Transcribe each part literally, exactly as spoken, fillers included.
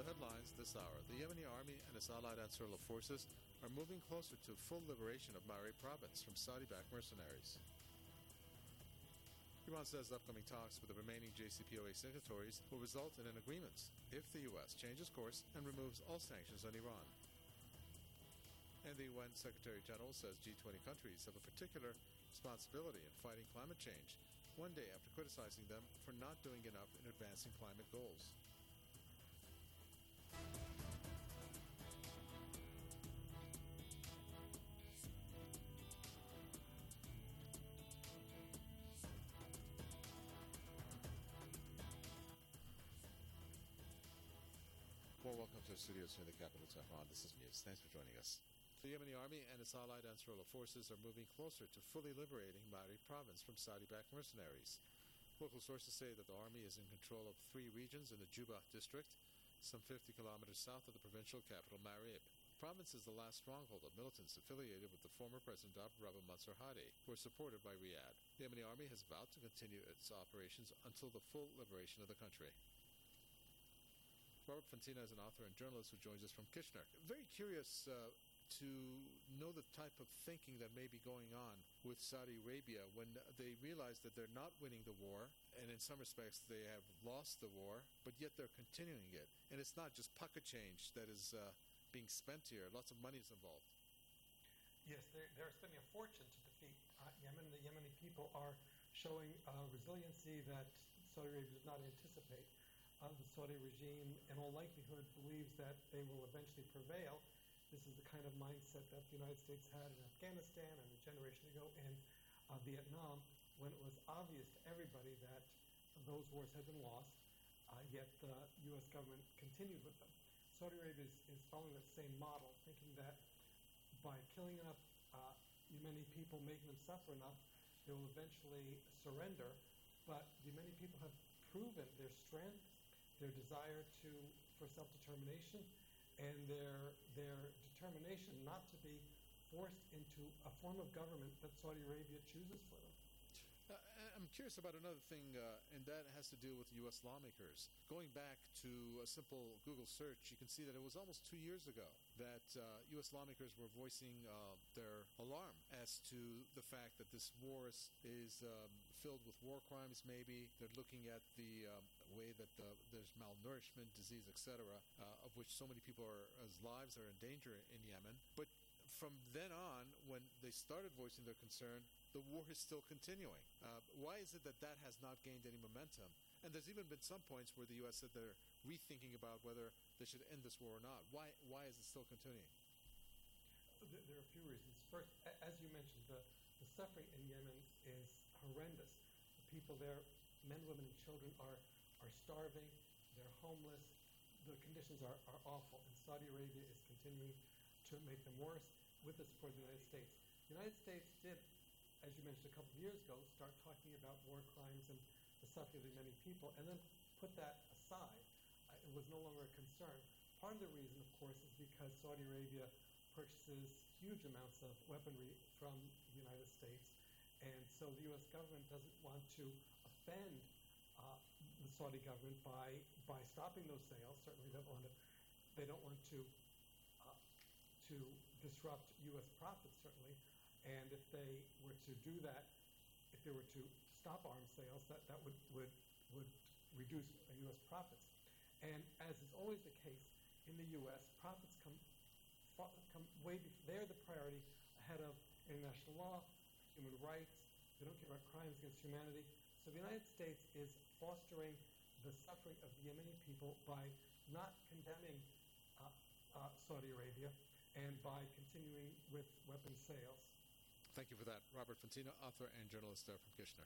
The headlines this hour. The Yemeni army and its allied Ansarullah forces are moving closer to full liberation of Marib province from Saudi-backed mercenaries. Iran says upcoming talks with the remaining J C P O A signatories will result in an agreement if the U S changes course and removes all sanctions on Iran. And the U N Secretary General says G twenty countries have a particular responsibility in fighting climate change, one day after criticizing them for not doing enough in advancing climate goals. Well, welcome to our studios here in the capital, Tehran. This is News. Thanks for joining us. The Yemeni army and its allied Ansarullah forces are moving closer to fully liberating Marib province from Saudi-backed mercenaries. Local sources say that the army is in control of three regions in the Juba district, some fifty kilometers south of the provincial capital, Marib. The province is the last stronghold of militants affiliated with the former President Abdurrahman Mansur Hadi, who are supported by Riyadh. The Yemeni army has vowed to continue its operations until the full liberation of the country. Robert Fantina is an author and journalist who joins us from Kitchener. Very curious uh, to know the type of thinking that may be going on with Saudi Arabia when they realize that they're not winning the war, and in some respects they have lost the war, but yet they're continuing it. And it's not just pocket change that is uh, being spent here. Lots of money is involved. Yes, they're, they're spending a fortune to defeat uh, Yemen. The Yemeni people are showing uh, resiliency that Saudi Arabia does not anticipate. Uh, the Saudi regime, in all likelihood, believes that they will eventually prevail. This is the kind of mindset that the United States had in Afghanistan and a generation ago in uh, Vietnam, when it was obvious to everybody that those wars had been lost, uh, yet the U S government continued with them. Saudi Arabia is, is following that same model, thinking that by killing enough uh, Yemeni people, making them suffer enough, they will eventually surrender. But the Yemeni people have proven their strength, their desire to for self-determination, and their their determination not to be forced into a form of government that Saudi Arabia chooses for them. Uh, I'm curious about another thing, uh, and that has to do with U S lawmakers. Going back to a simple Google search, you can see that it was almost two years ago that uh, U S lawmakers were voicing uh, their alarm as to the fact that this war is, is um, filled with war crimes, maybe. They're looking at the um, way that the, there's malnourishment, disease, et cetera, uh, of which so many people are, as lives are in danger in Yemen. But from then on, when they started voicing their concern, the war is still continuing. Uh, why is it that that has not gained any momentum? And there's even been some points where the U S said they're rethinking about whether they should end this war or not. Why Why is it still continuing? There are a few reasons. First, as you mentioned, the, the suffering in Yemen is horrendous. The people there, men, women, and children, are, are starving. They're homeless. The conditions are, are awful. And Saudi Arabia is continuing to make them worse with the support of the United States. The United States did, as you mentioned a couple of years ago, start talking about war crimes and the suffering of many people, and then put that aside. Uh, it was no longer a concern. Part of the reason, of course, is because Saudi Arabia purchases huge amounts of weaponry from the United States, and so the U S government doesn't want to offend uh, the Saudi government by by stopping those sales. Certainly, they don't want to. They don't want to uh, to disrupt U S profits. Certainly. And if they were to do that, if they were to stop arms sales, that, that would, would would reduce U S profits. And as is always the case in the U S, profits come come way before. They're the priority ahead of international law, human rights. They don't care about crimes against humanity. So the United States is fostering the suffering of the Yemeni people by not condemning uh, uh, Saudi Arabia and by continuing with weapons sales. Thank you for that. Robert Fantina, author and journalist there from Kitchener.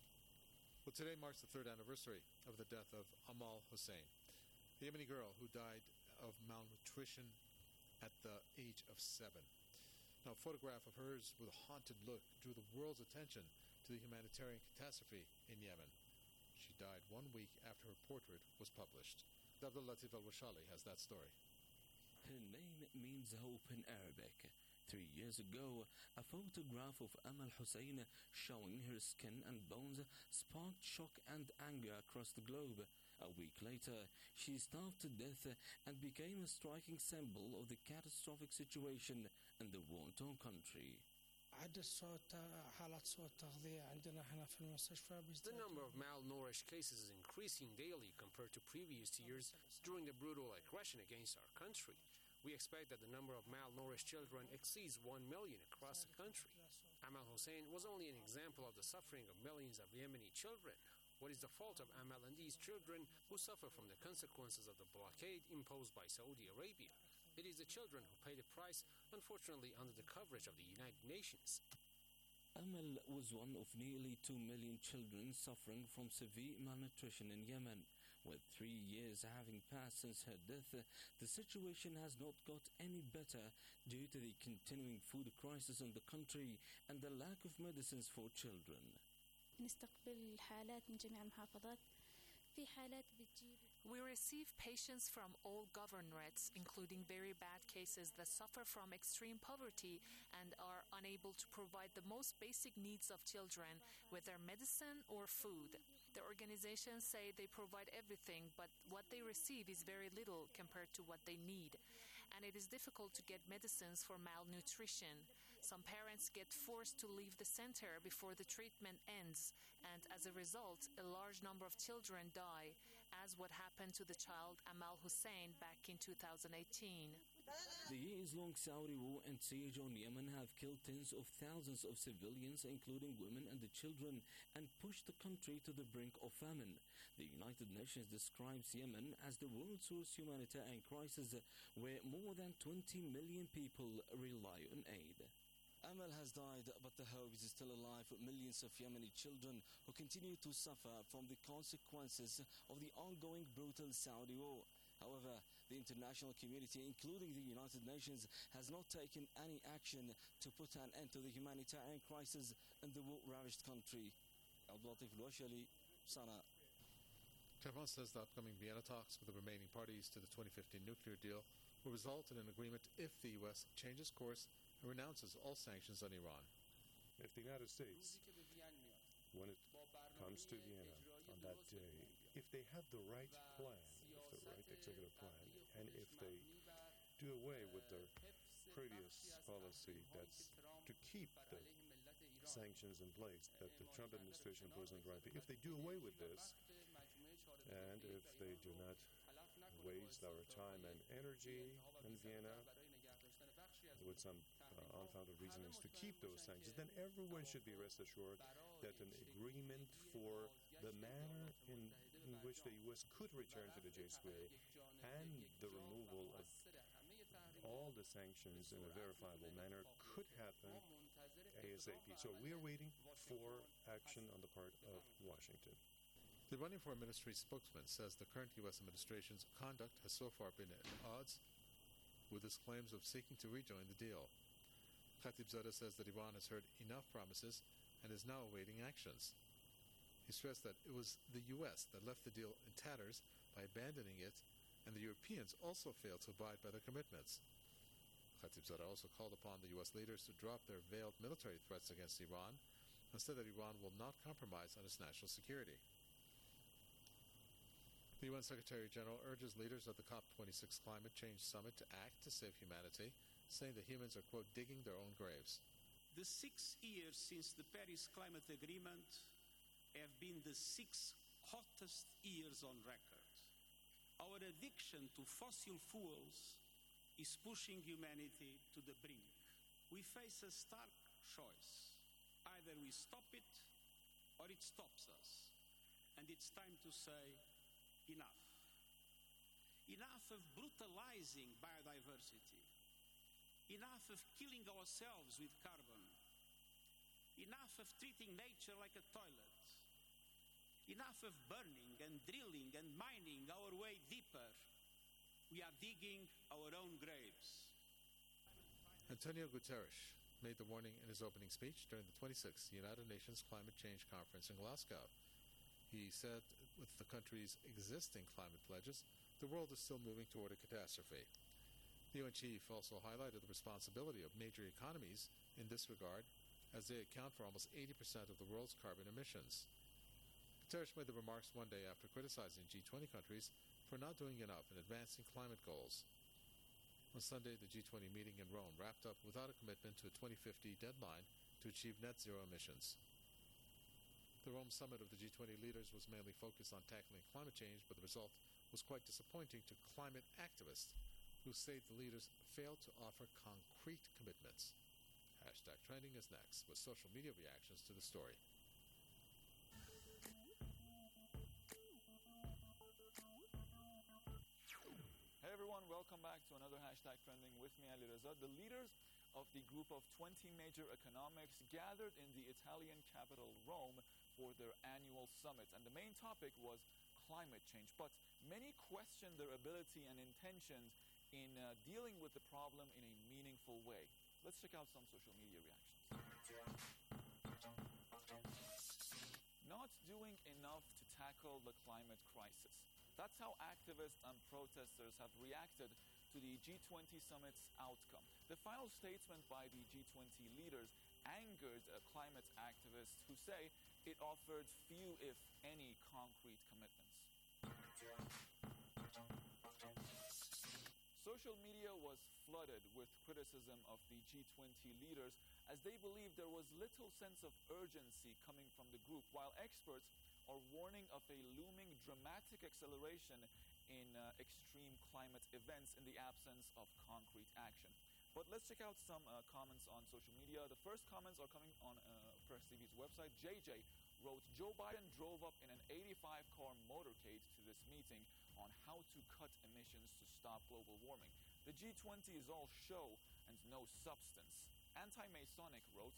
Well, today marks the third anniversary of the death of Amal Hussein, the Yemeni girl who died of malnutrition at the age of seven. Now, a photograph of hers with a haunted look drew the world's attention to the humanitarian catastrophe in Yemen. She died one week after her portrait was published. Abdul Latif Al-Washali has that story. Her name means hope in Arabic. Three years ago, a photograph of Amal Hussein showing her skin and bones sparked shock and anger across the globe. A week later, she starved to death and became a striking symbol of the catastrophic situation in the war-torn country. عدد سوء حالات سوء التغذية عندنا هنا في المستشفى The بيزداد. number of malnourished cases is increasing daily compared to previous years during the brutal aggression against our country. We expect that the number of malnourished children exceeds one million across the country. Amal Hussein was only an example of the suffering of millions of Yemeni children. What is the fault of Amal and these children who suffer from the consequences of the blockade imposed by Saudi Arabia? It is the children who pay the price, unfortunately under the coverage of the United Nations. Amal was one of nearly two million children suffering from severe malnutrition in Yemen. With three years having passed since her death, the situation has not got any better due to the continuing food crisis in the country and the lack of medicines for children. نستقبل حالات من جميع المحافظات في حالات بتجيب We receive patients from all governorates, including very bad cases that suffer from extreme poverty and are unable to provide the most basic needs of children, whether medicine or food. The organizations say they provide everything, but what they receive is very little compared to what they need. And it is difficult to get medicines for malnutrition. Some parents get forced to leave the center before the treatment ends, and as a result, a large number of children die, as what happened to the child Amal Hussein back in two thousand eighteen. The years-long Saudi war and siege on Yemen have killed tens of thousands of civilians, including women and the children, and pushed the country to the brink of famine. The United Nations describes Yemen as the world's worst humanitarian crisis, where more than twenty million people rely on aid. Amal has died, but the hope is still alive with millions of Yemeni children who continue to suffer from the consequences of the ongoing brutal Saudi war. However, the international community, including the United Nations, has not taken any action to put an end to the humanitarian crisis in the war-ravaged country. Abdulatif Al-Washali, Sana. Tehran says the upcoming Vienna talks with the remaining parties to the twenty fifteen nuclear deal will result in an agreement if the U S changes course and renounces all sanctions on Iran. If the United States, when it comes to Vienna on that day, if they have the right plan, if the right executive plan, and if they do away with their previous policy that's to keep the sanctions in place that the Trump administration imposed on Iran, if they do away with this, and if they do not waste our time and energy in Vienna with some uh, unfounded reasons to keep those sanctions, then everyone should be rest assured that an agreement for the manner in, in which the U S could return to the J square and the removal of all the sanctions in a verifiable manner could happen ASAP. So we are waiting for action on the part of Washington. The Iranian Foreign Ministry spokesman says the current U S administration's conduct has so far been at odds with its claims of seeking to rejoin the deal. Khatibzadeh says that Iran has heard enough promises and is now awaiting actions. He stressed that it was the U S that left the deal in tatters by abandoning it, and the Europeans also failed to abide by their commitments. Khatibzadeh also called upon the U S leaders to drop their veiled military threats against Iran and said that Iran will not compromise on its national security. The U N Secretary-General urges leaders of the COP twenty-six Climate Change Summit to act to save humanity, saying that humans are, quote, digging their own graves. The six years since the Paris Climate Agreement have been the six hottest years on record. Our addiction to fossil fuels is pushing humanity to the brink. We face a stark choice. Either we stop it or it stops us. And it's time to say, enough. Enough of brutalizing biodiversity. Enough of killing ourselves with carbon. Enough of treating nature like a toilet. Enough of burning and drilling and mining our way deeper. We are digging our own graves. Antonio Guterres made the warning in his opening speech during the twenty-sixth United Nations Climate Change Conference in Glasgow. He said with the country's existing climate pledges, the world is still moving toward a catastrophe. The U N chief also highlighted the responsibility of major economies in this regard, as they account for almost eighty percent of the world's carbon emissions. Guterres made the remarks one day after criticizing G twenty countries for not doing enough in advancing climate goals. On Sunday, the G twenty meeting in Rome wrapped up without a commitment to a twenty fifty deadline to achieve net zero emissions. The Rome summit of the G twenty leaders was mainly focused on tackling climate change, but the result was quite disappointing to climate activists who say the leaders failed to offer concrete commitments. Hashtag Trending is next with social media reactions to the story. Hey everyone, welcome back to another Hashtag Trending with me, Ali Reza. The leaders of the group of twenty major economics gathered in the Italian capital Rome for their annual summit, and the main topic was climate change. But many questioned their ability and intentions in uh, dealing with the problem in a meaningful way. Let's check out some social media reactions. Not doing enough to tackle the climate crisis. That's how activists and protesters have reacted to the G twenty summit's outcome. The final statement by the G twenty leaders angered uh, climate activists who say it offered few, if any, concrete commitments. Social media was flooded with criticism of the G twenty leaders as they believed there was little sense of urgency coming from the group, while experts are warning of a looming dramatic acceleration in uh, extreme climate events in the absence of concrete action. But let's check out some uh, comments on social media. The first comments are coming on uh, Press T V's website. J J wrote, Joe Biden drove up in an eighty-five car motorcade to this meeting on how to cut emissions to stop global warming. The G twenty is all show and no substance. Anti-Masonic wrote,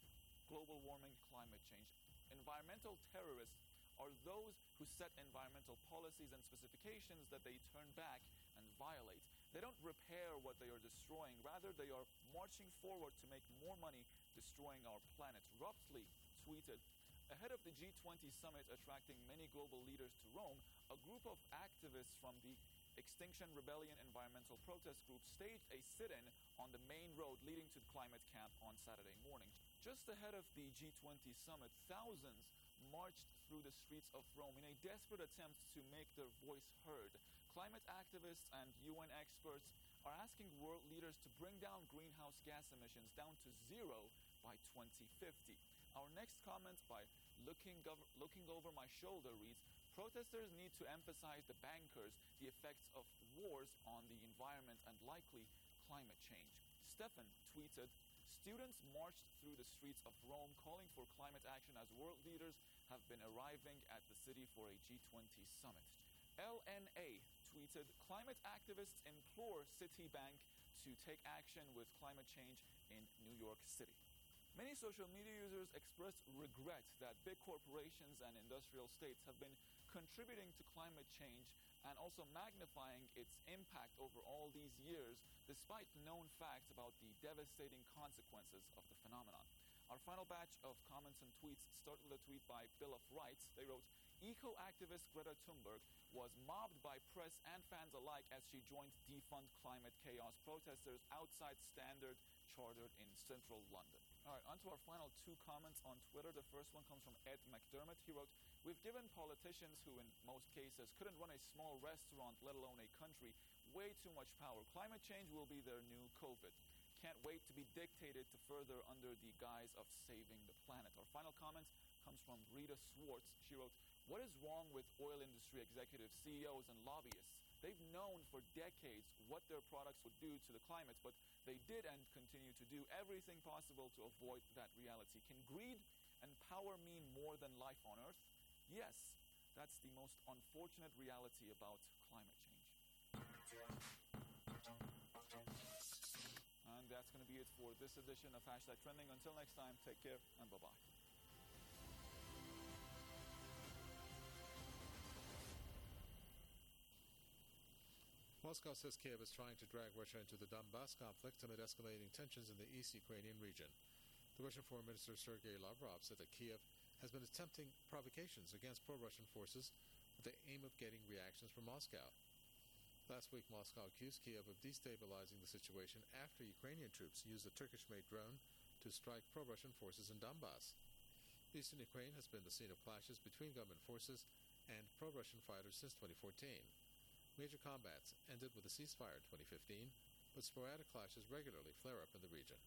global warming, climate change. Environmental terrorists are those who set environmental policies and specifications that they turn back and violate. They don't repair what they are destroying. Rather, they are marching forward to make more money destroying our planet. Roughly tweeted, ahead of the G twenty summit attracting many global leaders to Rome, a group of activists from the Extinction Rebellion environmental protest group staged a sit-in on the main road leading to the climate camp on Saturday morning. Just ahead of the G twenty summit, thousands marched through the streets of Rome in a desperate attempt to make their voice heard. Climate activists and U N experts are asking world leaders to bring down greenhouse gas emissions down to zero by twenty fifty. Our next comment by Looking, Gov- Looking Over My Shoulder reads, protesters need to emphasize the bankers, the effects of wars on the environment, and likely climate change. Stefan tweeted, students marched through the streets of Rome calling for climate action as world leaders have been arriving at the city for a G twenty summit. L N A tweeted, climate activists implore Citibank to take action with climate change in New York City. Many social media users expressed regret that big corporations and industrial states have been contributing to climate change and also magnifying its impact over all these years, despite known facts about the devastating consequences of the phenomenon. Our final batch of comments and tweets start with a tweet by Bill of Rights. They wrote, eco-activist Greta Thunberg was mobbed by press and fans alike as she joined defund climate chaos protesters outside Standard Chartered in central London. All right, on to our final two comments on Twitter. The first one comes from Ed McDermott. He wrote, we've given politicians who in most cases couldn't run a small restaurant, let alone a country, way too much power. Climate change will be their new COVID. Can't wait to be dictated to further under the guise of saving the planet. Our final comment comes from Rita Swartz. She wrote, what is wrong with oil industry executives, C E Os, and lobbyists? They've known for decades what their products would do to the climate, but they did and continue to do everything possible to avoid that reality. Can greed and power mean more than life on Earth? Yes, that's the most unfortunate reality about climate change. And that's going to be it for this edition of Hashtag Trending. Until next time, take care and bye-bye. Moscow says Kiev is trying to drag Russia into the Donbas conflict amid escalating tensions in the East Ukrainian region. The Russian Foreign Minister Sergei Lavrov said that Kiev has been attempting provocations against pro-Russian forces with the aim of getting reactions from Moscow. Last week, Moscow accused Kiev of destabilizing the situation after Ukrainian troops used a Turkish-made drone to strike pro-Russian forces in Donbas. Eastern Ukraine has been the scene of clashes between government forces and pro-Russian fighters since twenty fourteen. Major combats ended with a ceasefire in twenty fifteen, but sporadic clashes regularly flare up in the region.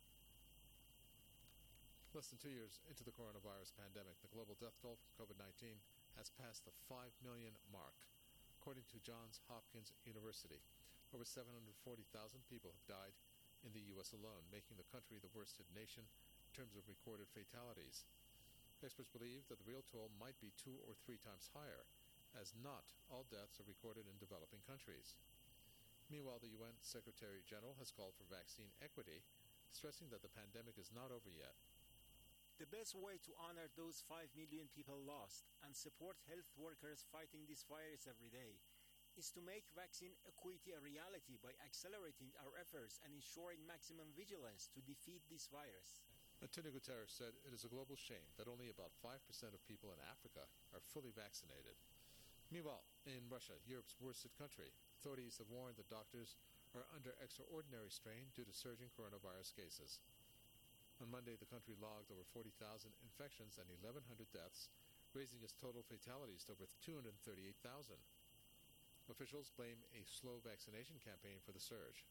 Less than two years into the coronavirus pandemic, the global death toll from COVID nineteen has passed the five million mark. According to Johns Hopkins University, over seven hundred forty thousand people have died in the U S alone, making the country the worst hit nation in terms of recorded fatalities. Experts believe that the real toll might be two or three times higher, as not all deaths are recorded in developing countries. Meanwhile, the U N Secretary General has called for vaccine equity, stressing that the pandemic is not over yet. The best way to honor those five million people lost and support health workers fighting this virus every day is to make vaccine equity a reality by accelerating our efforts and ensuring maximum vigilance to defeat this virus. Antonio Guterres said it is a global shame that only about five percent of people in Africa are fully vaccinated. Meanwhile, in Russia, Europe's worst hit country, authorities have warned that doctors are under extraordinary strain due to surging coronavirus cases. On Monday, the country logged over forty thousand infections and eleven hundred deaths, raising its total fatalities to over two hundred thirty-eight thousand. Officials blame a slow vaccination campaign for the surge.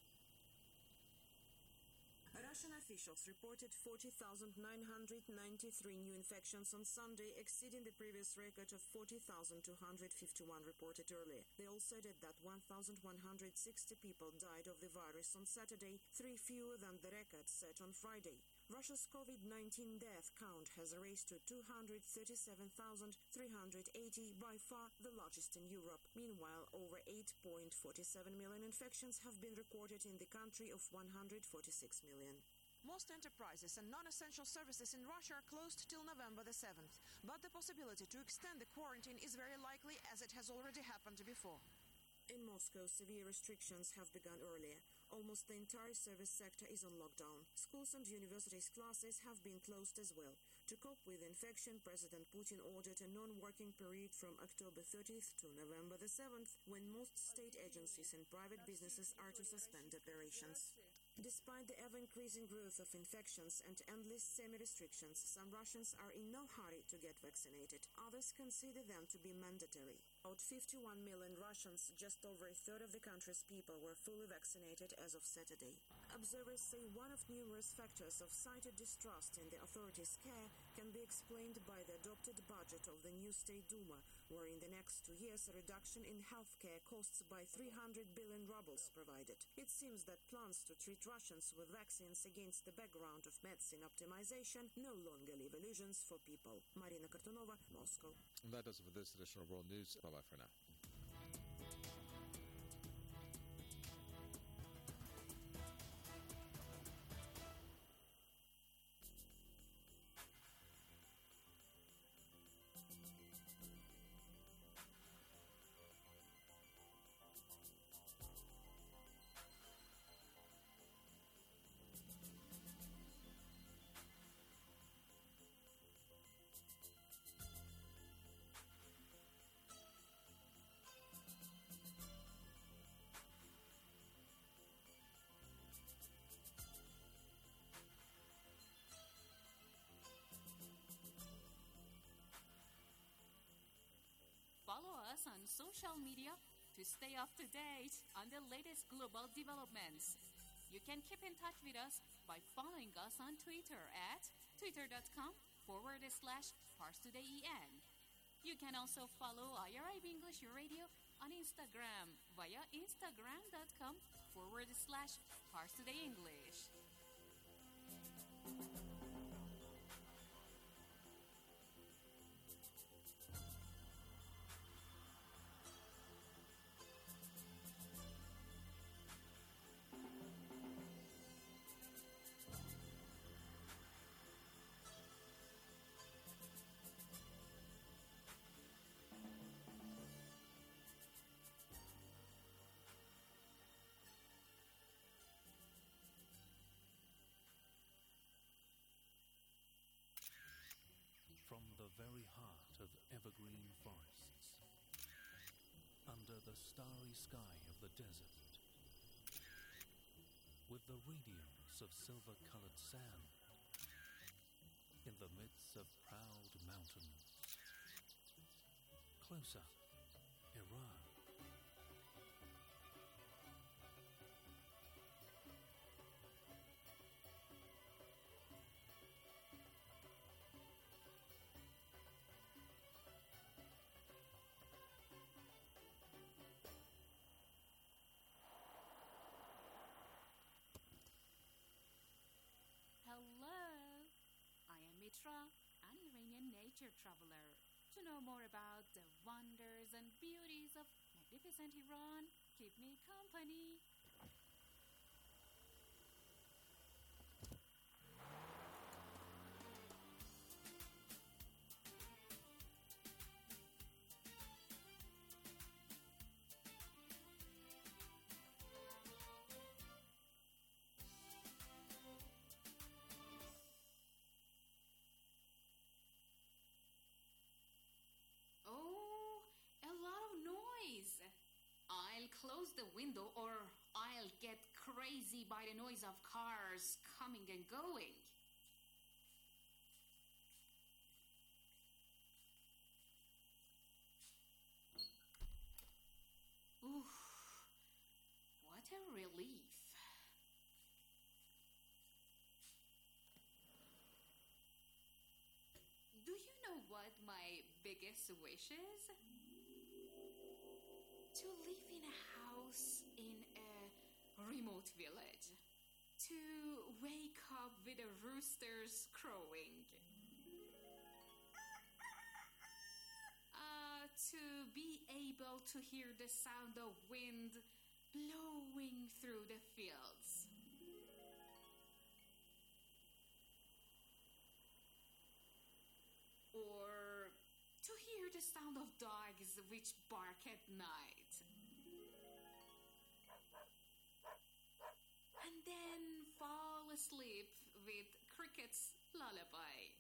Russian officials reported forty thousand nine hundred ninety-three new infections on Sunday, exceeding the previous record of forty thousand two hundred fifty-one reported earlier. They also added that one thousand one hundred sixty people died of the virus on Saturday, three fewer than the record set on Friday. Russia's COVID nineteen death count has raised to two hundred thirty-seven thousand three hundred eighty, by far the largest in Europe. Meanwhile, over eight point four seven million infections have been recorded in the country of one hundred forty-six million. Most enterprises and non-essential services in Russia are closed till November the seventh, but the possibility to extend the quarantine is very likely, as it has already happened before. In Moscow, severe restrictions have begun earlier. Almost the entire service sector is on lockdown. Schools and universities' classes have been closed as well. To cope with infection, President Putin ordered a non-working period from October thirtieth to November the seventh, when most state agencies and private businesses are to suspend operations. Despite the ever-increasing growth of infections and endless semi-restrictions, some Russians are in no hurry to get vaccinated. Others consider them to be mandatory. About fifty-one million Russians, just over a third of the country's people, were fully vaccinated as of Saturday. Observers say one of numerous factors of cited distrust in the authorities' care can be explained by the adopted budget of the new State Duma, where in the next two years a reduction in healthcare costs by three hundred billion rubles provided. It seems that plans to treat Russians with vaccines against the background of medicine optimization no longer leave illusions for people. Marina Kartunova, Moscow. And that does it for this edition of World News. Bye-bye for now. Follow us on social media to stay up to date on the latest global developments. You can keep in touch with us by following us on Twitter at twitter.com forward slash ParsTodayEN. You can also follow I R I B English Radio on Instagram via instagram.com forward slash ParsTodayEnglish. From the very heart of evergreen forests, under the starry sky of the desert, with the radiance of silver-colored sand, in the midst of proud mountains. Closer, Iran. Hello, I am Mitra, an Iranian nature traveler. To know more about the wonders and beauties of magnificent Iran, keep me company. Oh, a lot of noise. I'll close the window or I'll get crazy by the noise of cars coming and going. Oof, what a relief. Do you know what my biggest wish is? To live in a house in a remote village. To wake up with the roosters crowing. Uh, to be able to hear the sound of wind blowing through the fields. Or to hear the sound of dogs which bark at night. And then fall asleep with cricket's lullaby.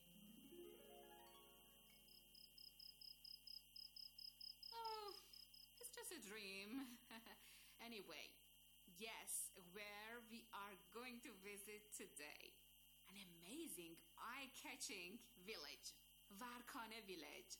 Oh, it's just a dream. Anyway, yes, where we are going to visit today. An amazing, eye-catching village. Varkhane village.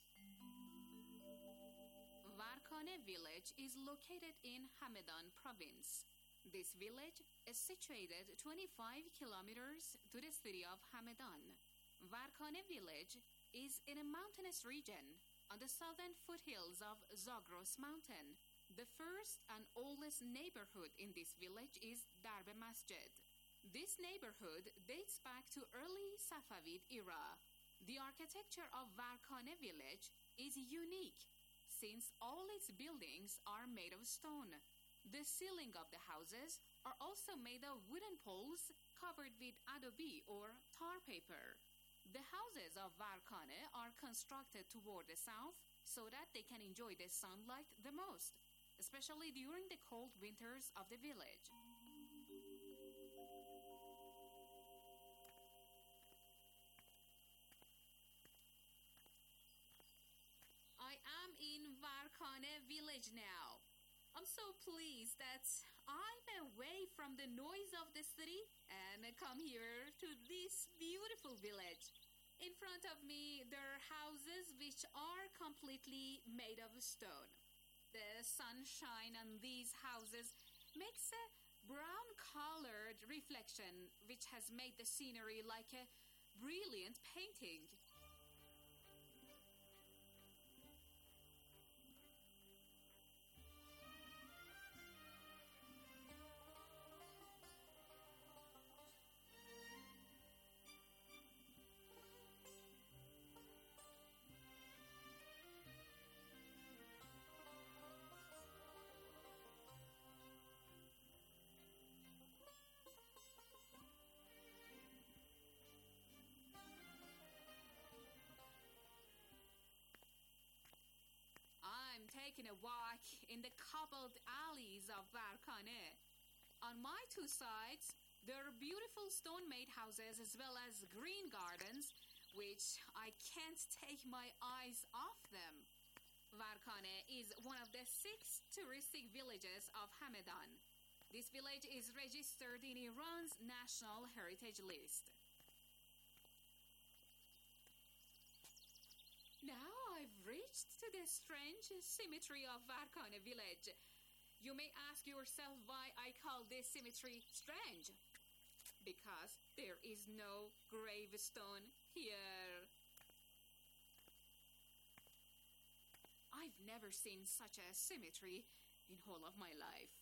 Varkhane village is located in Hamadan province. This village is situated twenty-five kilometers to the city of Hamadan. Varkhane village is in a mountainous region on the southern foothills of Zagros mountain. The first and oldest neighborhood in this village is Darbe Masjid. This neighborhood dates back to early Safavid era. The architecture of Varkhane village is unique since all its buildings are made of stone. The ceiling of the houses are also made of wooden poles covered with adobe or tar paper. The houses of Varkhane are constructed toward the south so that they can enjoy the sunlight the most, especially during the cold winters of the village. I am in Varkhane village now. I'm so pleased that I'm away from the noise of the city and come here to this beautiful village. In front of me, there are houses which are completely made of stone. The sunshine on these houses makes a brown-colored reflection which has made the scenery like a brilliant painting. Taking a walk in the cobbled alleys of Varkhane. On my two sides, there are beautiful stone-made houses as well as green gardens, which I can't take my eyes off them. Varkhane is one of the six touristic villages of Hamadan. This village is registered in Iran's National Heritage List. reached to the strange cemetery of Varkane village. You may ask yourself why I call this cemetery strange. Because there is no gravestone here. I've never seen such a cemetery in whole of my life.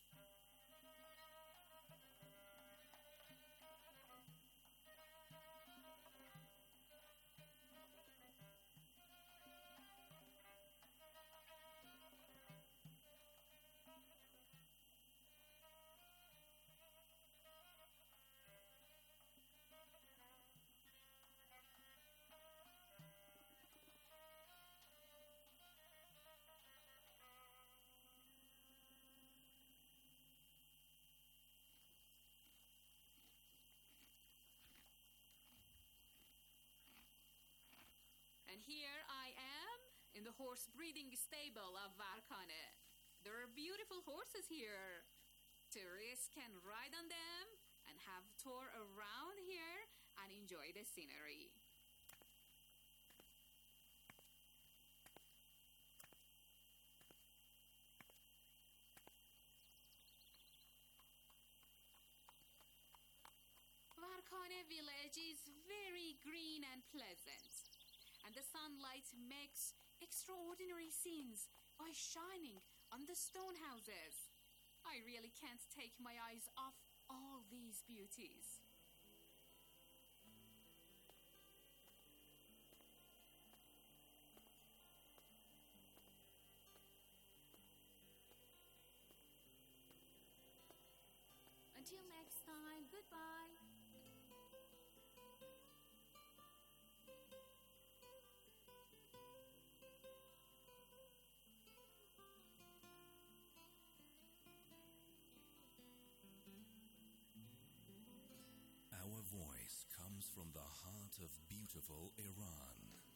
And here I am in the horse breeding stable of Varkane. There are beautiful horses here. Tourists can ride on them and have a tour around here and enjoy the scenery. Varkane village is very green and pleasant. And the sunlight makes extraordinary scenes by shining on the stone houses. I really can't take my eyes off all these beauties. Until next time, goodbye. Our voice comes from the heart of beautiful Iran.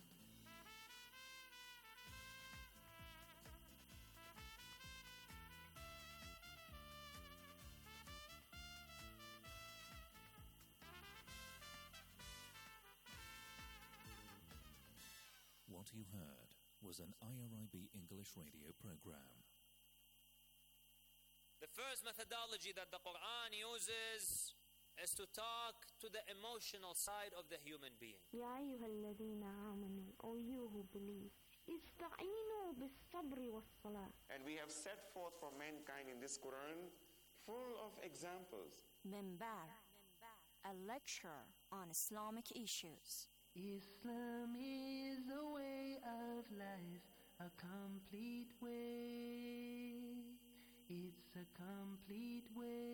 What you heard was an I R I B English radio program. The first methodology that the Quran uses is to talk to the emotional side of the human being. يا أيها الذين آمنوا, O you who believe, استعينوا بالصبر والصلاة. And we have set forth for mankind in this Quran full of examples. Minbar, a lecture on Islamic issues. Islam is a way of life, a complete way. It's a complete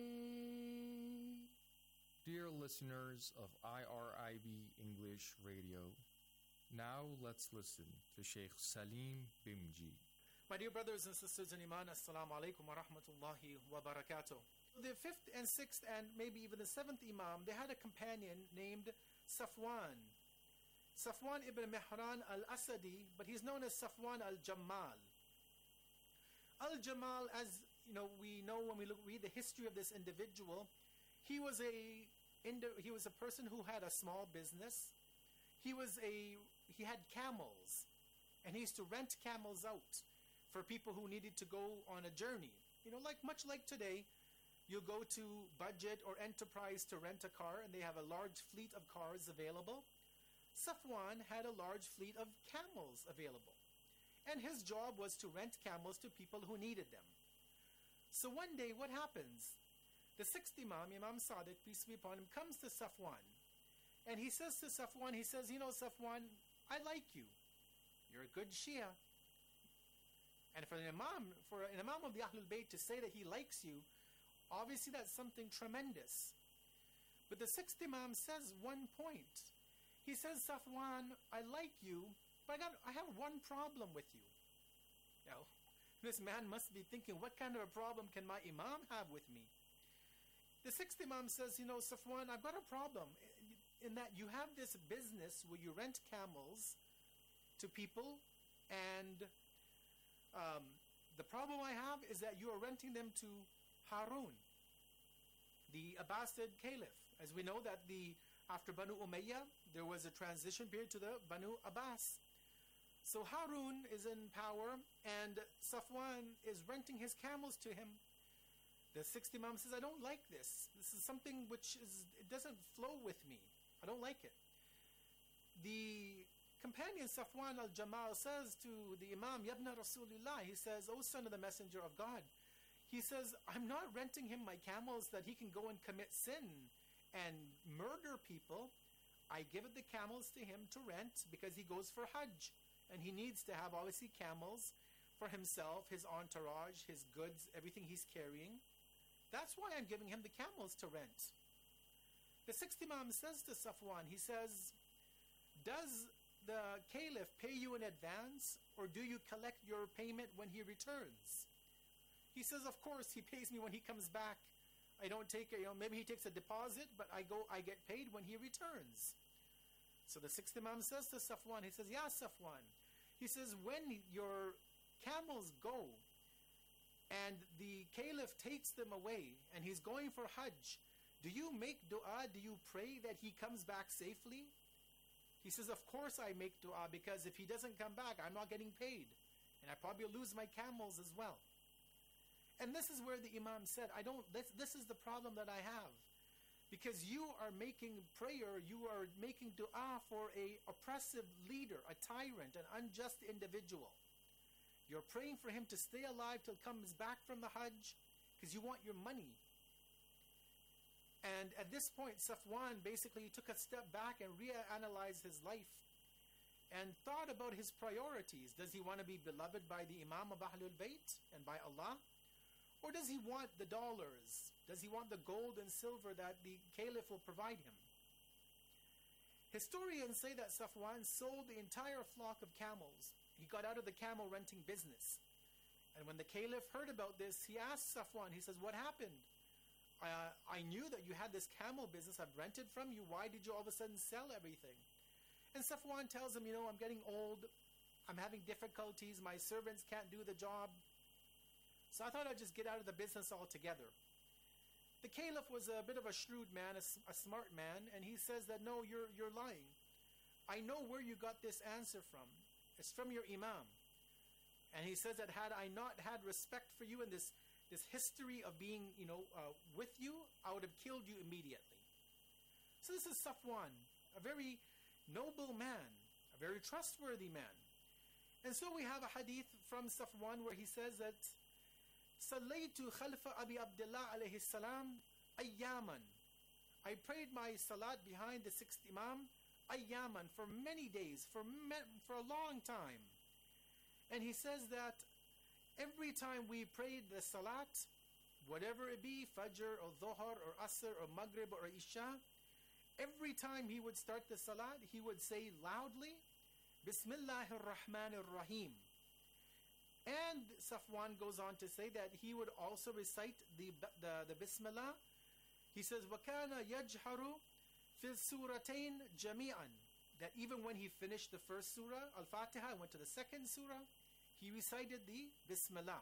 way. Dear listeners of I R I B English Radio, now let's listen to Sheikh Salim Bimji. My dear brothers and sisters in Iman, Assalamu alaikum wa rahmatullahi wa barakatuh. The fifth and sixth and maybe even the seventh Imam, they had a companion named Safwan. Safwan ibn Mihran al-Asadi, but he's known as Safwan al-Jamal. Al-Jamal, as you know, we know when we look, read the history of this individual, he was a he was a person who had a small business. He was a he had camels, and he used to rent camels out for people who needed to go on a journey. You know, like much like today, you go to Budget or Enterprise to rent a car, and they have a large fleet of cars available. Safwan had a large fleet of camels available, and his job was to rent camels to people who needed them. So one day, what happens? The sixth Imam, Imam Sadiq, peace be upon him, comes to Safwan, and he says to Safwan, he says, you know, Safwan, I like you. You're a good Shia. And for an Imam, for an Imam of the Ahlul Bayt to say that he likes you, obviously that's something tremendous. But the sixth Imam says one point. He says, Safwan, I like you, but I got I have one problem with you. Now, this man must be thinking, what kind of a problem can my Imam have with me? The sixth Imam says, you know, Safwan, I've got a problem in that you have this business where you rent camels to people, and um, the problem I have is that you are renting them to Harun, the Abbasid Caliph. As we know that the after Banu Umayyah, there was a transition period to the Banu Abbas. So Harun is in power, and Safwan is renting his camels to him. The sixth Imam says, I don't like this. This is something which is, it doesn't flow with me. I don't like it. The companion Safwan al-Jamal says to the Imam, Yabna Rasulillah, he says, O son of the Messenger of God, he says, I'm not renting him my camels that he can go and commit sin and murder people. I give the camels to him to rent because he goes for Hajj. And he needs to have, obviously, camels for himself, his entourage, his goods, everything he's carrying. That's why I'm giving him the camels to rent. The sixth Imam says to Safwan, he says, does the caliph pay you in advance, or do you collect your payment when he returns? He says, of course, he pays me when he comes back. I don't take, a, you know, maybe he takes a deposit, but I go, I get paid when he returns. So the sixth Imam says to Safwan, he says, Ya Safwan, he says, when your camels go and the caliph takes them away and he's going for Hajj, do you make dua, do you pray that he comes back safely? He says, of course I make dua, because if he doesn't come back, I'm not getting paid. And I probably lose my camels as well. And this is where the Imam said, I don't, this, this is the problem that I have. Because you are making prayer, you are making dua for a oppressive leader, a tyrant, an unjust individual. You're praying for him to stay alive till he comes back from the Hajj because you want your money. And at this point, Safwan basically took a step back and reanalyzed his life and thought about his priorities. Does he want to be beloved by the Imam of Ahlul Bayt and by Allah? Or does he want the dollars? Does he want the gold and silver that the caliph will provide him? Historians say that Safwan sold the entire flock of camels. He got out of the camel renting business. And when the caliph heard about this, he asked Safwan, he says, what happened? Uh, I knew that you had this camel business. I've rented from you. Why did you all of a sudden sell everything? And Safwan tells him, you know, I'm getting old. I'm having difficulties. My servants can't do the job. So I thought I'd just get out of the business altogether. The caliph was a bit of a shrewd man, a, a smart man, and he says that, no, you're, you're lying. I know where you got this answer from. It's from your Imam. And he says that had I not had respect for you and this, this history of being, you know, uh, with you, I would have killed you immediately. So this is Safwan, a very noble man, a very trustworthy man. And so we have a hadith from Safwan where he says that صليت خلف أبي عبد الله عليه السلام أياما. I prayed my salat behind the sixth Imam أياما, for many days, for me- for a long time. And he says that every time we prayed the salat, whatever it be, Fajr or Dhuhr or Asr or Maghrib or Isha, every time he would start the salat, he would say loudly, Bismillahir Rahmanir Rahim. And Safwan goes on to say that he would also recite the, the, the Bismillah. He says, وَكَانَ يَجْهَرُ فِي السُّورَتَيْنِ جَمِيعًا. That even when he finished the first surah, Al-Fatiha, went to the second surah, he recited the Bismillah.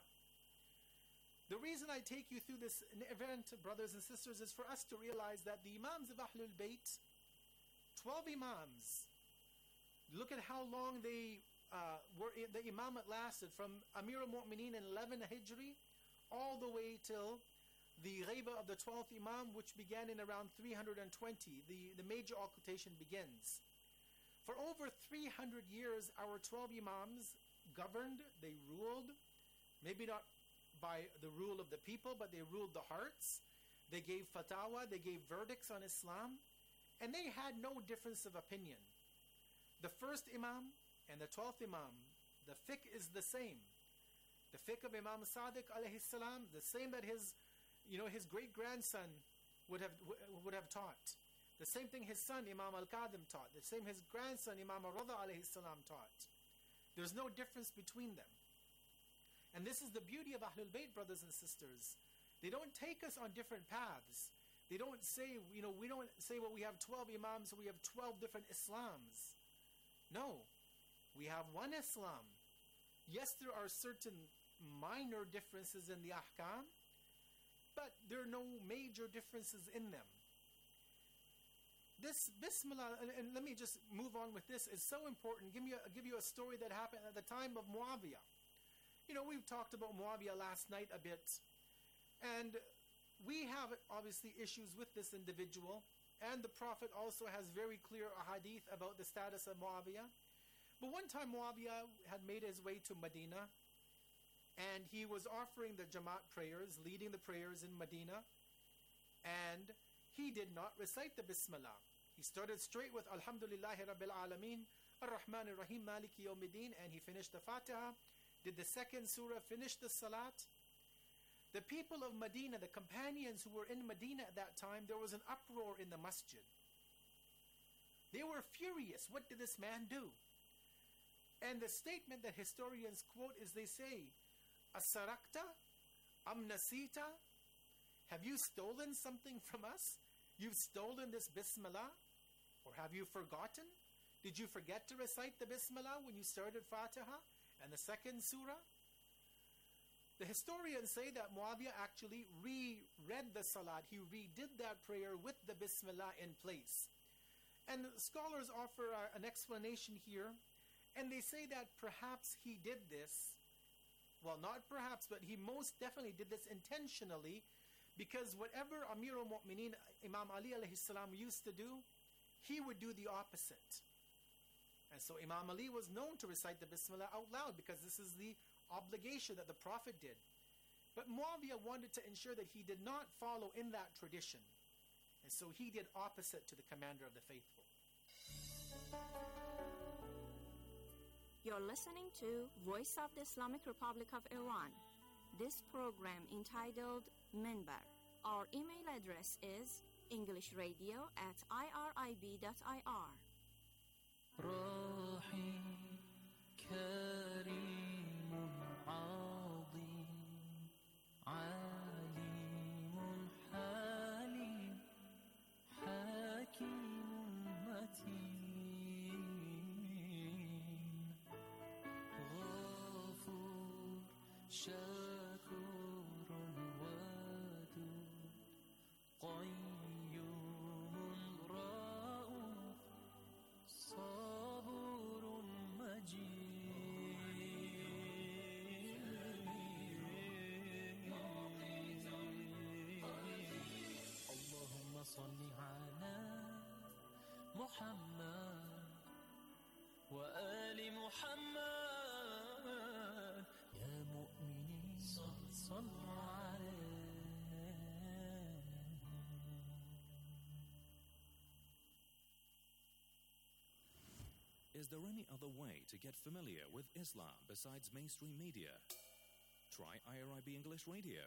The reason I take you through this event, brothers and sisters, is for us to realize that the Imams of Ahlul Bayt, twelve Imams, look at how long they uh, were, the Imamate lasted, from Amir al-Mu'mineen in eleven Hijri, all the way till the Ghaiba of the twelfth Imam, which began in around three hundred twenty. The, the major occultation begins. For over three hundred years, our twelve Imams governed, they ruled, maybe not by the rule of the people, but they ruled the hearts. They gave fatwa, they gave verdicts on Islam, and they had no difference of opinion. The first Imam and the twelfth Imam, the fiqh is the same. The fiqh of Imam Sadiq alayhi salam, the same that his, you know, his great-grandson would have would have taught. The same thing his son Imam Al-Qadim taught. The same his grandson Imam Ar-Rada alayhi salam taught. There's no difference between them. And this is the beauty of Ahlul Bayt, brothers and sisters. They don't take us on different paths. They don't say, you know, we don't say, well, we have twelve Imams, so we have twelve different Islams. No. We have one Islam. Yes, there are certain minor differences in the ahkam, but there are no major differences in them. this Bismillah, and, and let me just move on with this, is so important. Give me a, give you a story that happened at the time of Muawiyah. You know, we've talked about Muawiyah last night a bit, and we have obviously issues with this individual, and the Prophet also has very clear hadith about the status of Muawiyah. But one time Muawiyah had made his way to Medina, and he was offering the Jamaat prayers, leading the prayers in Medina, and he did not recite the Bismillah. He started straight with Alhamdulillahi Rabbil Alameen, Ar-Rahman Ar-Rahim, Maliki Yawmiddin, and he finished the Fatiha, did the second surah, finished the Salat. The people of Medina, the companions who were in Medina at that time, there was an uproar in the masjid. They were furious. What did this man do? And the statement that historians quote is they say, Asarakta? Am nasita? Have you stolen something from us? You've stolen this Bismillah? Or have you forgotten? Did you forget to recite the Bismillah when you started Fatiha and the second surah? The historians say that Muawiyah actually re-read the Salat. He redid that prayer with the Bismillah in place. And scholars offer uh, an explanation here, and they say that perhaps he did this, well, not perhaps, but he most definitely did this intentionally, because whatever Amir al-Mu'mineen, Imam Ali alayhi salam, used to do, he would do the opposite. And so Imam Ali was known to recite the Bismillah out loud because this is the obligation that the Prophet did. But Muawiyah wanted to ensure that he did not follow in that tradition. And so he did opposite to the commander of the faithful. You're listening to Voice of the Islamic Republic of Iran. This program entitled Minbar. Our email address is englishradio at irib dot i r. راحي كريم عظيم عالم حليم حكيم متين غفور شكور ودود قيوم رؤوف صبور مجيد اللهم صل على محمد وآل محمد يا مؤمنين صلوا عليه. Is there any other way to get familiar with Islam besides mainstream media? Try I R I B English Radio.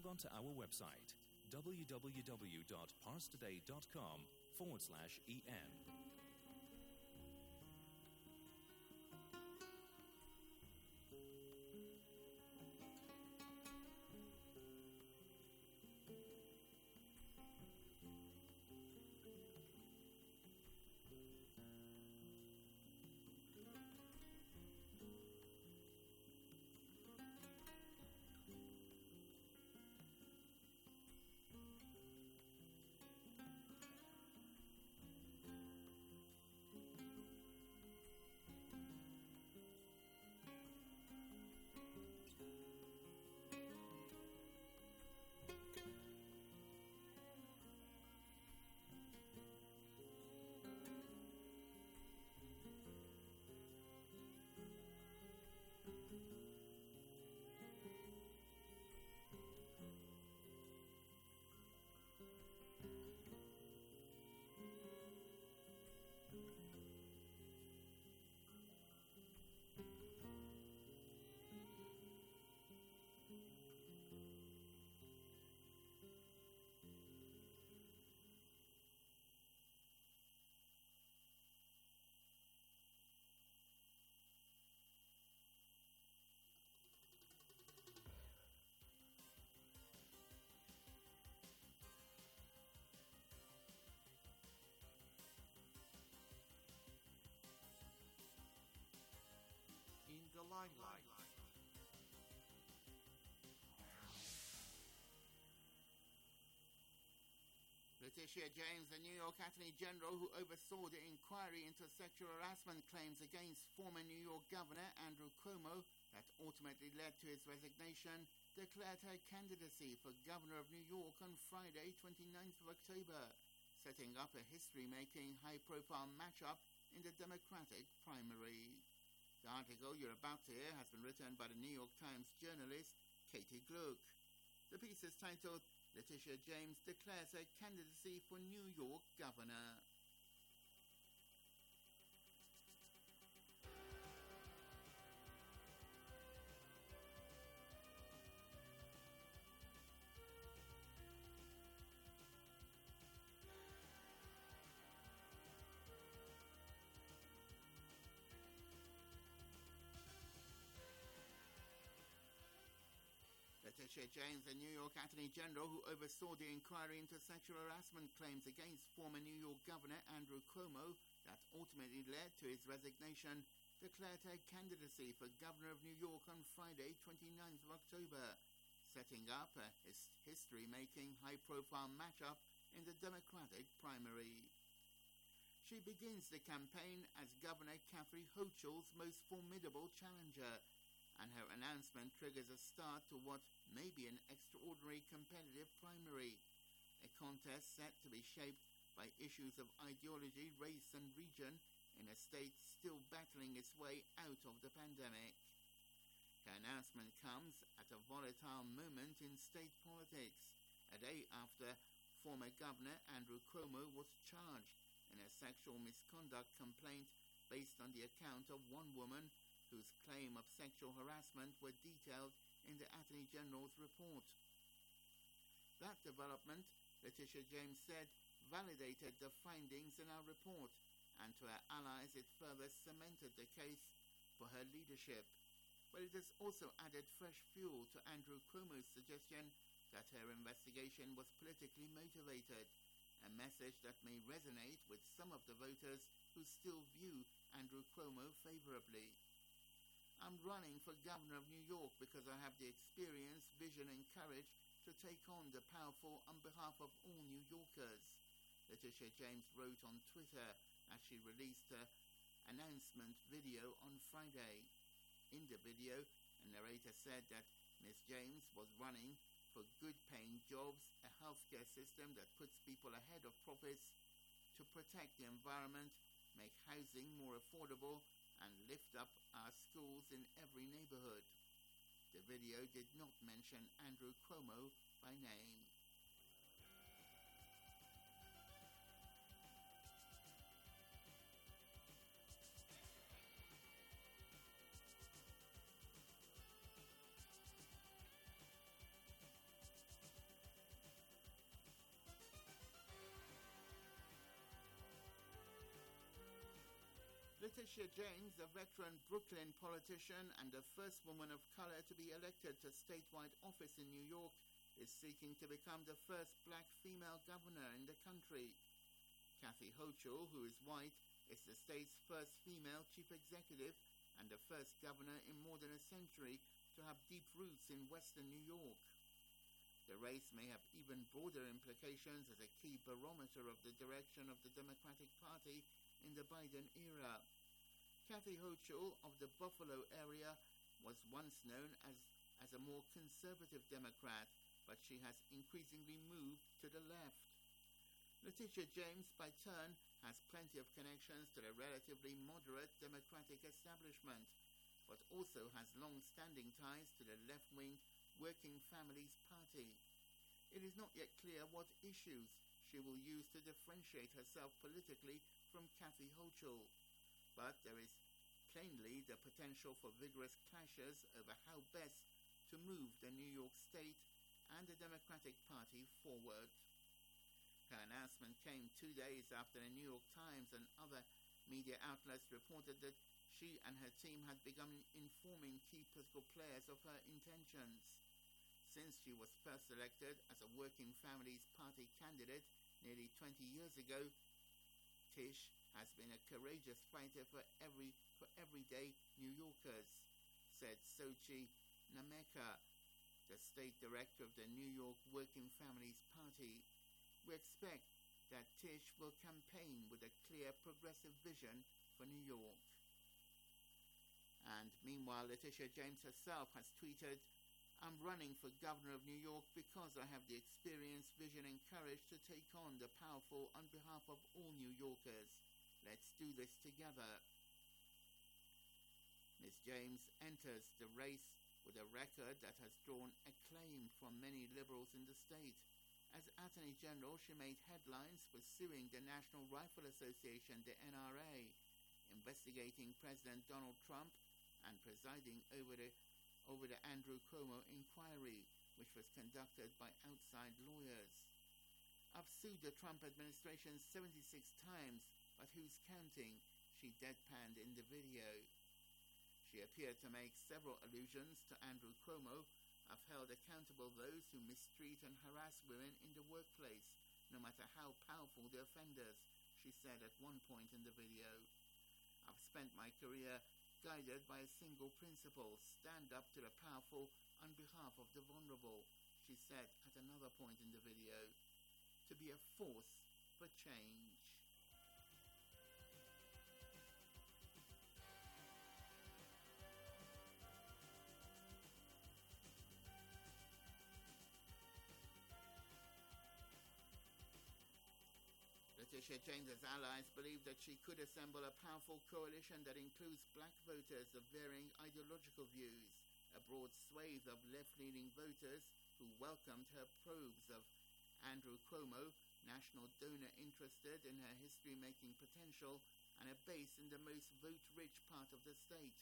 log on to our website, www.parstoday.com forward slash EN. In the limelight. Letitia James, the New York Attorney General who oversaw the inquiry into sexual harassment claims against former New York Governor Andrew Cuomo that ultimately led to his resignation, declared her candidacy for Governor of New York on Friday, twenty-ninth of October, setting up a history-making, high-profile matchup in the Democratic primary. The article you're about to hear has been written by the New York Times journalist Katie Gluck. The piece is titled, Letitia James Declares Her Candidacy for New York Governor. Letitia James, the New York Attorney General who oversaw the inquiry into sexual harassment claims against former New York Governor Andrew Cuomo that ultimately led to his resignation, declared her candidacy for Governor of New York on Friday, twenty-ninth of October, setting up a his- history-making, high-profile matchup in the Democratic primary. She begins the campaign as Governor Kathy Hochul's most formidable challenger, and her announcement triggers a start to what may be an extraordinary competitive primary, a contest set to be shaped by issues of ideology, race and region in a state still battling its way out of the pandemic. Her announcement comes at a volatile moment in state politics, a day after former Governor Andrew Cuomo was charged in a sexual misconduct complaint based on the account of one woman whose claim of sexual harassment were detailed in the Attorney General's report. That development, Letitia James said, validated the findings in our report, and to her allies it further cemented the case for her leadership. But it has also added fresh fuel to Andrew Cuomo's suggestion that her investigation was politically motivated, a message that may resonate with some of the voters who still view Andrew Cuomo favorably. I'm running for Governor of New York because I have the experience, vision and courage to take on the powerful on behalf of all New Yorkers, Letitia James wrote on Twitter as she released her announcement video on Friday. In the video, a narrator said that Miz James was running for good-paying jobs, a healthcare system that puts people ahead of profits, to protect the environment, make housing more affordable, and lift up our schools in every neighborhood. The video did not mention Andrew Cuomo by name. Letitia James, a veteran Brooklyn politician and the first woman of color to be elected to statewide office in New York, is seeking to become the first black female governor in the country. Kathy Hochul, who is white, is the state's first female chief executive and the first governor in more than a century to have deep roots in western New York. The race may have even broader implications as a key barometer of the direction of the Democratic Party in the Biden era. Kathy Hochul of the Buffalo area was once known as, as a more conservative Democrat, but she has increasingly moved to the left. Letitia James, by turn, has plenty of connections to the relatively moderate Democratic establishment, but also has long-standing ties to the left-wing Working Families Party. It is not yet clear what issues she will use to differentiate herself politically from Kathy Hochul, but there is plainly the potential for vigorous clashes over how best to move the New York State and the Democratic Party forward. Her announcement came two days after the New York Times and other media outlets reported that she and her team had begun informing key political players of her intentions. Since she was first elected as a Working Families Party candidate nearly twenty years ago, Tish has been a courageous fighter for every for everyday New Yorkers, said Sochi Nameka, the state director of the New York Working Families Party. We expect that Tish will campaign with a clear progressive vision for New York. And meanwhile, Letitia James herself has tweeted, "I'm running for governor of New York because I have the experience, vision and courage to take on the powerful on behalf of all New Yorkers. Let's do this together." Miz James enters the race with a record that has drawn acclaim from many liberals in the state. As Attorney General, she made headlines for suing the National Rifle Association, the N R A, investigating President Donald Trump, and presiding over the, over the Andrew Cuomo inquiry, which was conducted by outside lawyers. "I've sued the Trump administration seventy-six times, but who's counting?" she deadpanned in the video. She appeared to make several allusions to Andrew Cuomo. "I've held accountable those who mistreat and harass women in the workplace, no matter how powerful the offenders," she said at one point in the video. "I've spent my career guided by a single principle: stand up to the powerful on behalf of the vulnerable," she said at another point in the video. To be a force for change. Letitia James's allies believe that she could assemble a powerful coalition that includes black voters of varying ideological views, a broad swathe of left-leaning voters who welcomed her probes of Andrew Cuomo, national donor interested in her history-making potential, and a base in the most vote-rich part of the state.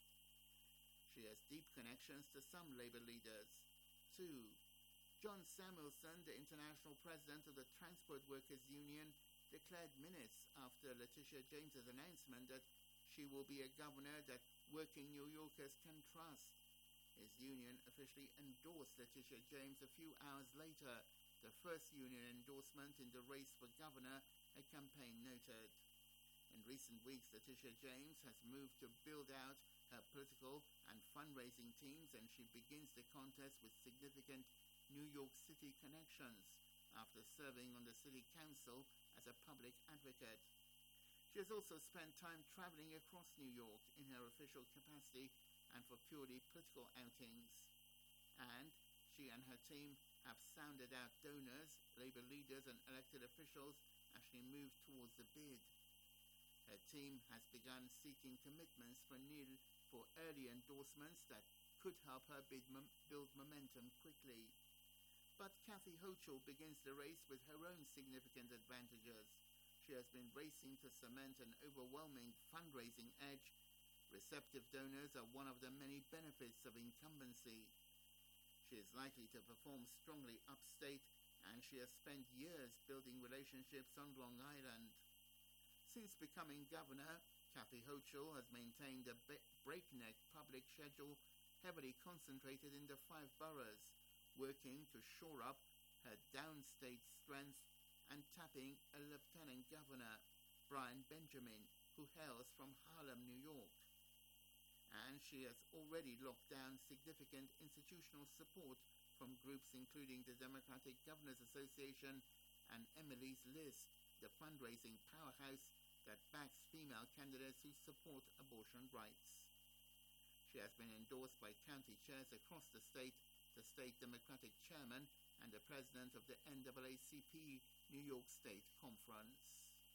She has deep connections to some Labour leaders. Two, John Samuelson, the international president of the Transport Workers Union, declared minutes after Letitia James's announcement that she will be a governor that working New Yorkers can trust. His union officially endorsed Letitia James a few hours later, the first union endorsement in the race for governor, a campaign noted. In recent weeks, Letitia James has moved to build out her political and fundraising teams, and she begins the contest with significant New York City connections after serving on the city council as a public advocate. She has also spent time traveling across New York in her official capacity and for purely political outings. And she and her team have sounded out donors, Labour leaders and elected officials as she moves towards the bid. Her team has begun seeking commitments for, nearly, for early endorsements that could help her bid mom- build momentum quickly. But Kathy Hochul begins the race with her own significant advantages. She has been racing to cement an overwhelming fundraising edge. Receptive donors are one of the many benefits of incumbency. She is likely to perform strongly upstate, and she has spent years building relationships on Long Island. Since becoming governor, Kathy Hochul has maintained a breakneck public schedule heavily concentrated in the five boroughs, working to shore up her downstate strength and tapping a Lieutenant Governor, Brian Benjamin, who hails from Harlem, New York. And she has already locked down significant institutional support from groups including the Democratic Governors Association and Emily's List, the fundraising powerhouse that backs female candidates who support abortion rights. She has been endorsed by county chairs across the state, the state Democratic chairman, and the president of the N double A C P New York State Conference.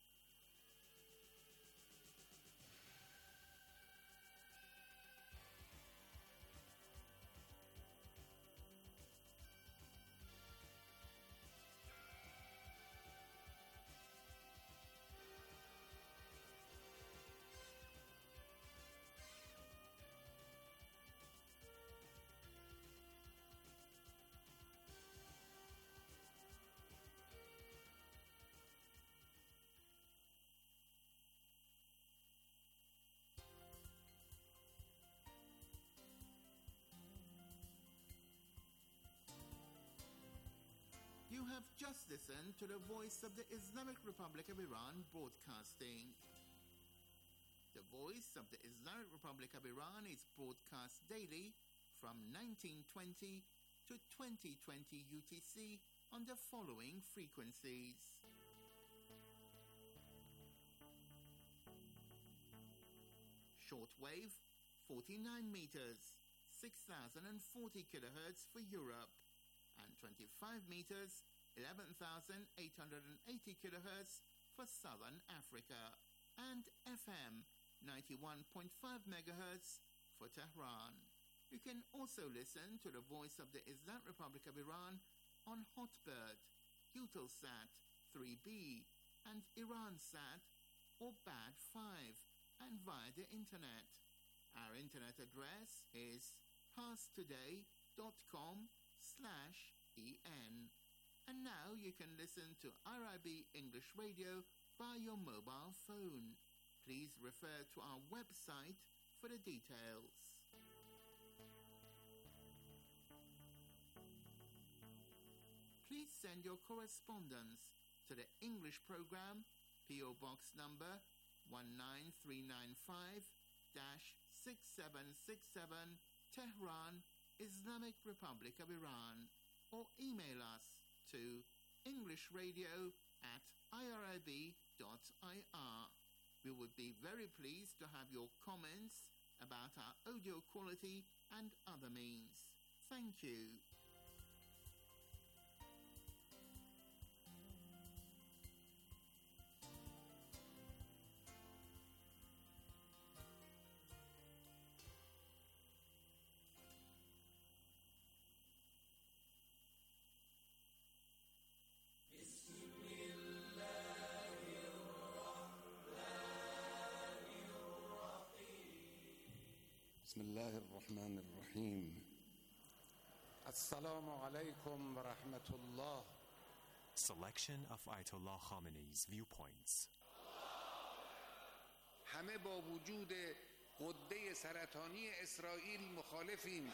You have just listened to the Voice of the Islamic Republic of Iran broadcasting. The Voice of the Islamic Republic of Iran is broadcast daily from nineteen twenty to twenty twenty U T C on the following frequencies. Shortwave, forty-nine meters, six thousand forty kilohertz for Europe, and twenty-five meters, eleven thousand eight hundred eighty kilohertz for Southern Africa, and F M, ninety-one point five megahertz for Tehran. You can also listen to the Voice of the Islamic Republic of Iran on Hotbird, Eutelsat three B, and Iransat or B A D five, and via the internet. Our internet address is parstoday.com slash en. And now you can listen to R I B English Radio via your mobile phone. Please refer to our website for the details. Please send your correspondence to the English program, P O Box number one nine three nine five, six seven six seven, Tehran, Islamic Republic of Iran, or email us to englishradio at irib dot I R. We would be very pleased to have your comments about our audio quality and other means. Thank you. بسم الله الرحمن الرحيم السلام عليكم ورحمة الله. Selection of Ayatollah Khamenei's viewpoints. همه با وجود غده سرطانی اسرائیل مخالفیم.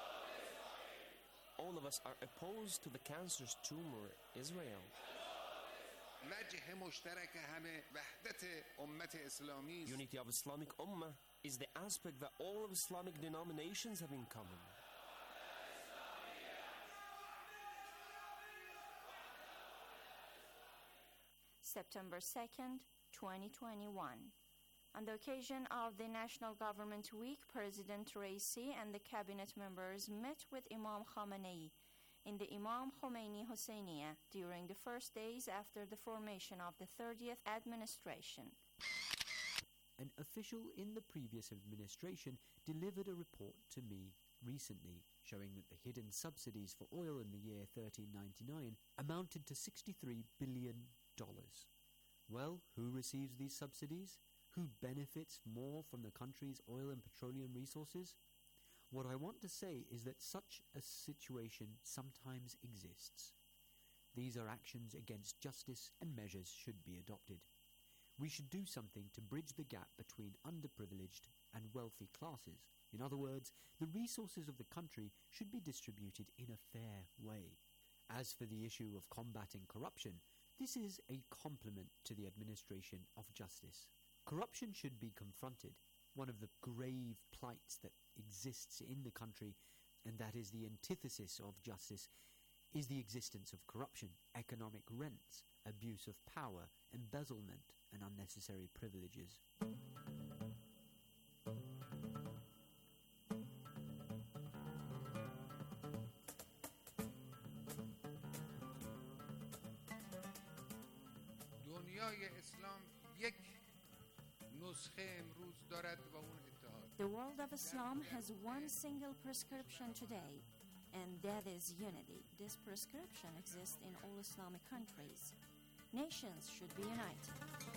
All of us are opposed to the cancerous tumor Israel. وجه مشترک همه وحدت امت اسلامی. Unity of Islamic Ummah is the aspect that all of Islamic denominations have in common. September second, twenty twenty-one. On the occasion of the National Government Week, President Raisi and the cabinet members met with Imam Khamenei in the Imam Khomeini Hosseiniya during the first days after the formation of the thirtieth administration. An official in the previous administration delivered a report to me recently showing that the hidden subsidies for oil in the year thirteen ninety-nine amounted to sixty-three billion dollars. Well, who receives these subsidies? Who benefits more from the country's oil and petroleum resources? What I want to say is that such a situation sometimes exists. These are actions against justice and measures should be adopted. we should do something to bridge the gap between underprivileged and wealthy classes. In other words, the resources of the country should be distributed in a fair way. As for the issue of combating corruption, this is a complement to the administration of justice. Corruption should be confronted. One of the grave plights that exists in the country, and that is the antithesis of justice, is the existence of corruption, economic rents, abuse of power, embezzlement, and unnecessary privileges. دنیای اسلام یک نسخه امروز دارد و اون اتحاد. The world of Islam has one single prescription today, and that is unity. This prescription exists in all Islamic countries. Nations should be united.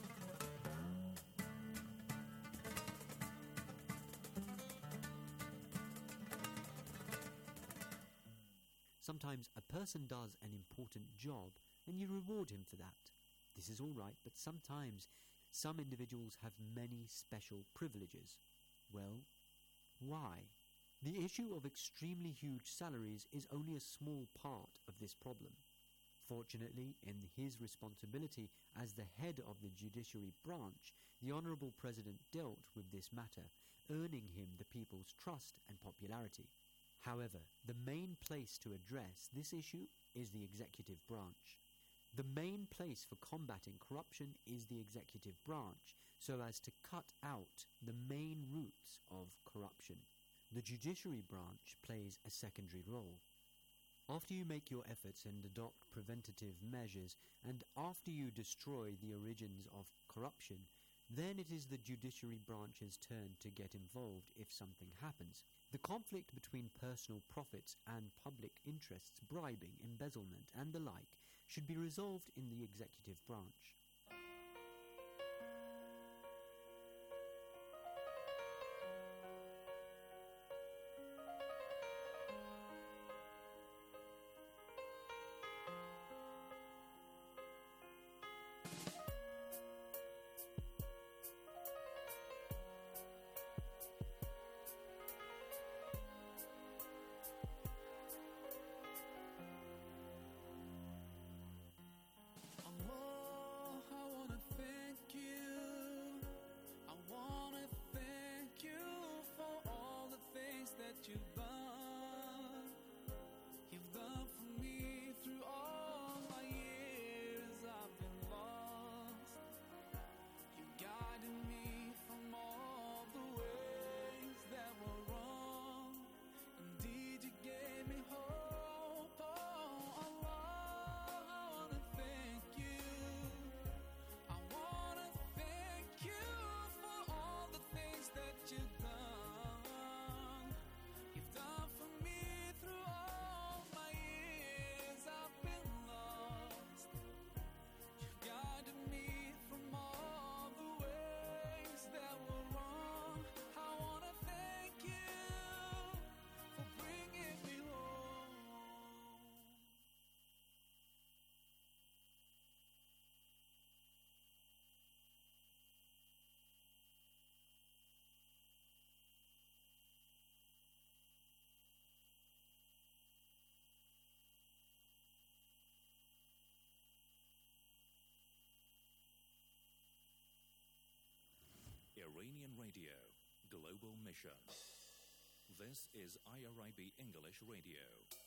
Sometimes a person does an important job and you reward him for that. This is all right, but sometimes some individuals have many special privileges. Well, why? The issue of extremely huge salaries is only a small part of this problem. Fortunately, in his responsibility as the head of the judiciary branch, the Honourable President dealt with this matter, earning him the people's trust and popularity. However, the main place to address this issue is the executive branch. The main place for combating corruption is the executive branch, so as to cut out the main roots of corruption. The judiciary branch plays a secondary role. After you make your efforts and adopt preventative measures, and after you destroy the origins of corruption, then it is the judiciary branch's turn to get involved if something happens. The conflict between personal profits and public interests, bribing, embezzlement, and the like, should be resolved in the executive branch. Iranian Radio, Global Mission. This is I R I B English Radio.